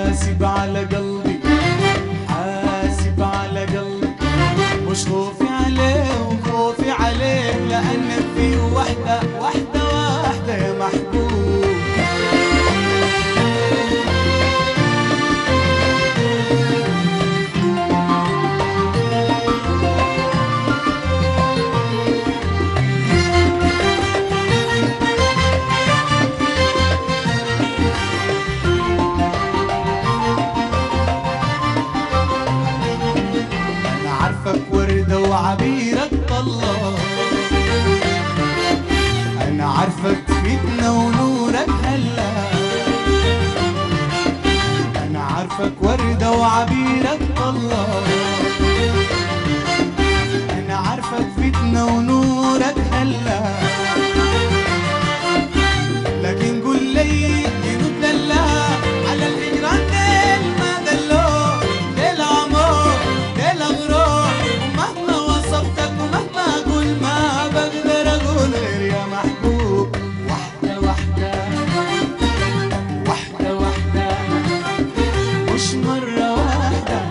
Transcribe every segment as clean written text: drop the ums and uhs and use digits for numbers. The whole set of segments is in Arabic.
حاسب على قلبي، حاسب على قلبي، مش خوفي عليه وخوفي عليك، لأنك في وحدة وحدة وحدة يا محبوب. أنا عارفك وردة وعبيرك طلة، أنا عارفك فتنة ونورك هلا، أنا عارفك وردة وعبيرك طلة، أنا عارفك فتنة ونورك هلا، لكن قول لي جنود لله على الهجران ديل ما دلوك، ديل عمر ديل أغرار، ومهما وصفتك ومهما أقول ما بقدر أقول غير يا محبوب. واحدة واحدة واحدة واحدة مش مرة واحدة.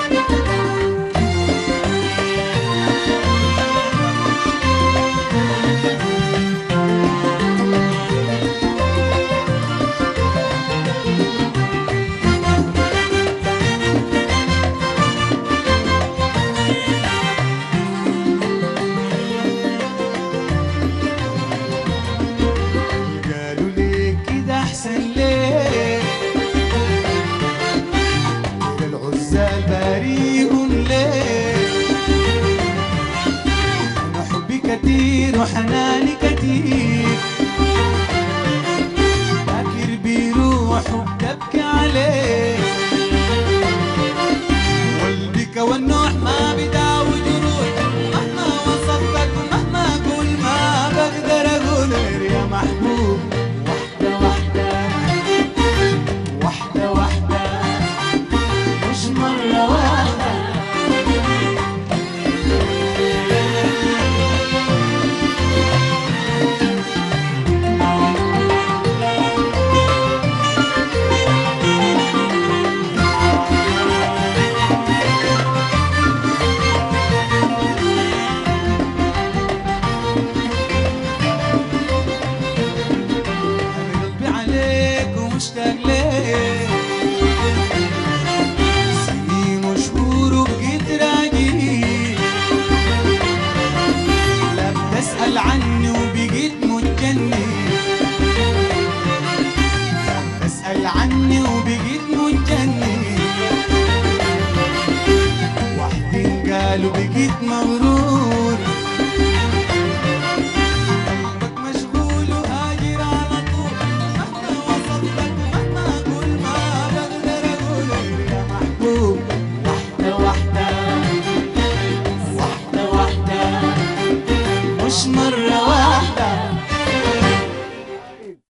قالوا لي كده أحسن ليه، كده العزال بريئهم ليه، أنا حبي كتير وحناني كتير، فاكر بيروح وبتبكي عليه، قلبك والنوح ما بداوي جروح، مهما وصفتك ومهما أقول ما بقدر أقول غير يا محبوب. واحدة واحدة واحدة واحدة مش مرة واحدة. أنا قلبي عليك ومشتاق لك،